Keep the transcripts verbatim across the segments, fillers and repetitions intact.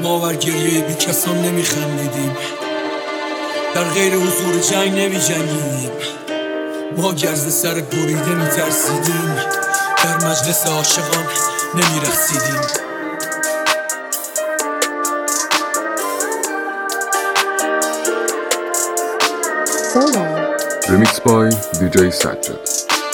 ما ور گریه بی کسان نمی خندیدیم، در غیر حضور جنگ نمی جنگیدیم. ما گرز سر بریده می ترسیدیم، در مجلس عاشقان نمی رقصیدیم. Remix by دی جی سجاد.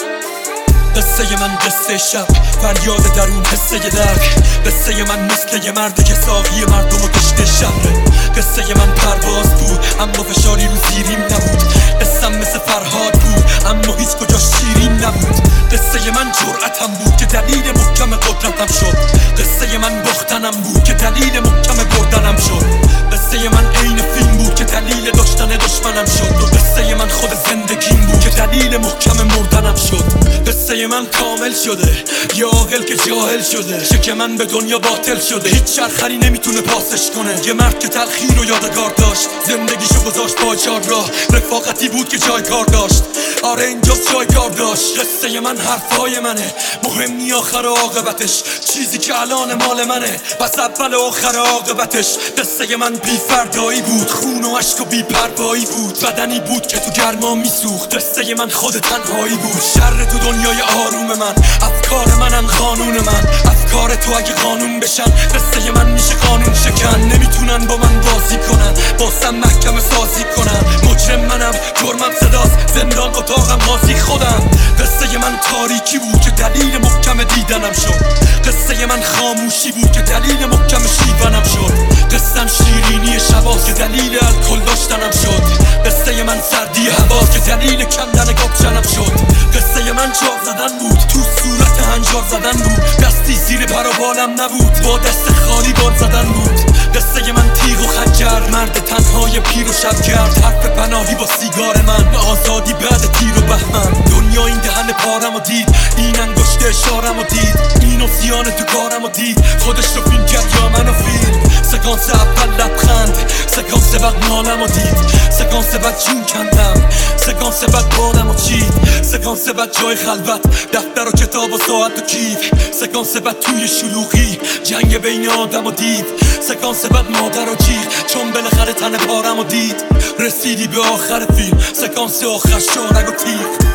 قصه من قصه شب، فریاد درون قصه درک. قصه من مثل یه مرد که ساقی مردم و کشته شهره. قصه من پرواز بود اما فشاری رو زیریم نبود. قصم مثل فرهاد بود اما هیچ کجا شیرین نبود. قصه من جرأتم بود که دلیل محکم قدرتم شد. قصه من باختنم بود که دلیل محکم بردنم شد. قصه من عین فیلم بود که دلیل داشتن دشمنم شد. و قصه من خود زندگیم بود که دلیل محکم مردنم شد. قصه من کامل شده، یا عاقل که جاهل شده. شک من به دنیا باطل شده، هیچ چرخری نمیتونه پاسش کنه. یه مرد که تلخیر و یادگار داشت، زندگیشو گذاشت با چار راه. رفاقتی بود که جای کار داشت، آره اینجاست جای کار داشت. قصه من حرفای منه، مهم نی آخر عاقبتش. چیزی که الان مال منه، پس اول و آخر عاقبتش. قصه من بی فردایی بود، خون و عشق و بی پروایی بود. بدنی بود که تو گرما میسوخت. قصه من خود تنهایی بود. شر تو دنیای آروم من، افکار منن قانون من. افکار تو اگه قانون بشن، قصه من میشه قانون شکن. نمیتونن با من بازی کنن، باسم محکم سازی کنن. مجرم منم، جرمم صداست، زندان اتاقم قاضی خودم. قصه من تاریکی بود که دلیل محکم دیدنم شد. قصه من خاموشی بود که دلیل محکم شیونم شد. قصم شیرینی شباست که دلیل الکل داشتنم شد. قصه من سردی هواست که دلیل کندن کاپشنم شد. قصه من چاق زدن بود، تو صورت هنجار زدن بود. دستی زیر پر و بالم نبود، با دست خالی بال زدن بود. قصه من تیغ و خنجر، مرد تنهای پیر و شب کرد. حرف پناهی با سیگار من، آزادی بعد تیر و بهمن. دنیا این دهن پارم و دید، این انگشت اشارم و دید. این و سیان تو کارم و دید، خودش رو فیلم کرد یا منو فیلم. سکانس اول لبخند، سکانس بعد مالم و دید. سکانس بعد جون کندم، سکانس بعد بادم و چید. سکانس بعد جای خلوت، دفتر و کتاب و ساعت و کیف. سکانس بعد توی شلوغی، جنگ بین آدم و دیو. سکانس بعد مادر و جیغ، چون بالاخره تن پارم و دید. رسیدی به آخر فیلم، سکانس آخر شارگ و تیغ.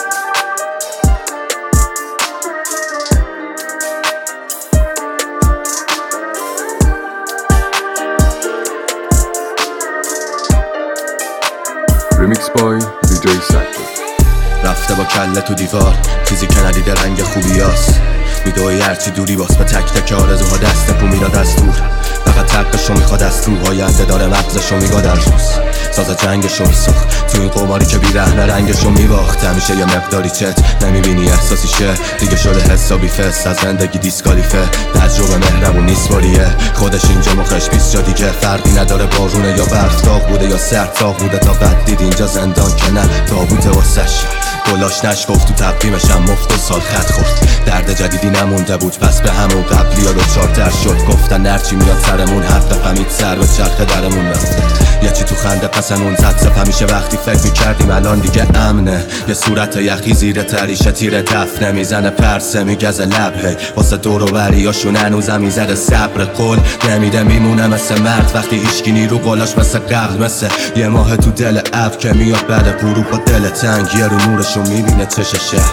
Remix by دی جی سجاد. رفته با کله تو دیوار، چیزی که ندیده رنگ خوبیاست. میدوی هرچی دوری باز به تک تک آرزوها دست پو میداد از دور. فقط حقشو میخواد از تو، آینده داره مغزشو میگاد در روز. ساز جنگشو میساخت تو این قماری که بیرحمه رنگشو میباخت. همیشه یه مقداری چت نمیبینی احساسی شه، دیگه شده حسابی فست از زندگی دیسکالیفه. تجربه مهربون نیست باریه، خودش اینجا مخش بیست جا دیگه. فرقی نداره بارونه یا برف، داغ بوده یا سرد تاق بوده. تا قد دید اینجا زندان که نه تابوته واسش. گلاش نشگفت تو تقویمشم مفت و سال خط خورد. درد جدیدی نمونده بود پس به همون قبلی ها دوچارتر شد. گفتن نرچی میاد سرمون، حق فهمید سر به چرخ درمون رفته. یه چی تو خنده پسمون زد سف. همیشه وقتی فکر میکردیم الان دیگه امنه. یه صورت یخی زیر تریشه تیر دفنه میزنه پرسه میگزه لب. هی واسه دور و بریاشون هنوزم میزده صبر. قول نمیده میمونه مثل مرد وقتی هیچکی نیرو قلاش مثل قبل. مثل یه ماه تو دل اب که میاد بعد غروب با دل تنگ. یه رو نورشو میبینه چش شهر.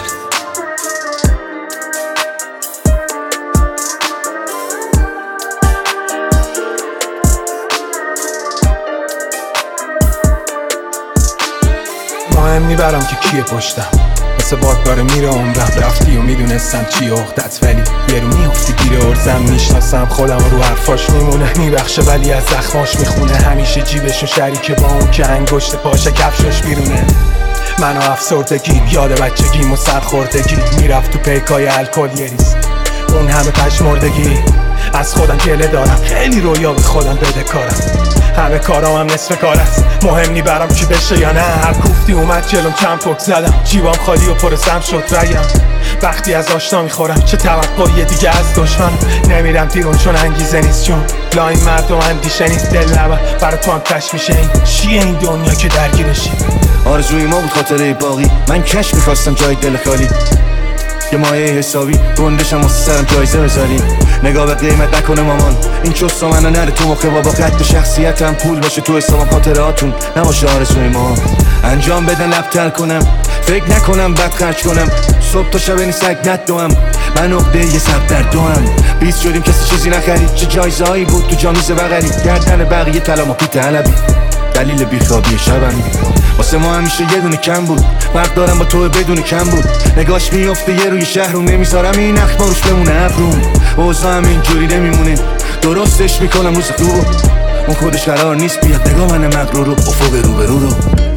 مهم میبرم که کیه پشتم، مثل باد داره میره عمرم. رفتی و میدونستم چی عقدت، ولی یه رو میافتی گیر ارزم. میشناسم خودم و رو حرفاش میمونه، میبخشه ولی از زخماش میخونه. همیشه جیبشو شریکه با اون که انگشت پاشه کفشش بیرونه. من و افسردگیم، یاد بچگیم و سرخوردگی. میرفت تو پیکای الکل یه ریز، اون همه پشمردگی. از خودم گله دارم، خیلی رویا به خودم بده کارم. همه کارام هم نصف کار است، مهم نی برام چی بشه یا نه. هر کوفتی اومد جلوم چند پک زدم، جیبام خالی و پرسم شد ریم. وقتی از آشنا میخورم چه توقعی دیگه از دشمن. نمیرم بیرون چون انگیزه نیست، چون لاین مردم اندیشه نیست. دل نبر برای تو هم کش میشه. این چیه این دنیا که درگیرشی؟ آرزوی ما بود خاطره باقی، من کش میخواستم جای دل خالی. یه مایه حسابی گندشم واسه سرم جایزه بذاریم. نگاه به قیمت نکنه مامان، این چوستا منو نره تو مخه بابا. قد شخصیتم پول باشه تو حسابم، خاطراتون نباشه آرزوی ما. انجام بدن لبتر کنم، فکر نکنم بد خرج کنم. صبح تا شب این سگ ندوم، من عقده یه سب در دوام. بیست شدیم کسی چیزی نخرید، چه جایزه هایی بود تو جامیز بغلی. گردن بقیه طلا ما پیت علبی، دلیل بیخوابی شبمی. واسه ما همیشه یه دونه کم بود، فرق دارم با تو بدون کم بود. نگاش میفته یه روی شهر رو، نمیذارم این اخم روش بمونه ابروم. اوضاع هم اینجوری نمیمونه، درستش میکنم روز خوب. اون خودش قرار نیست بیاد، نگاه من مغرور رو افق رو برو رو.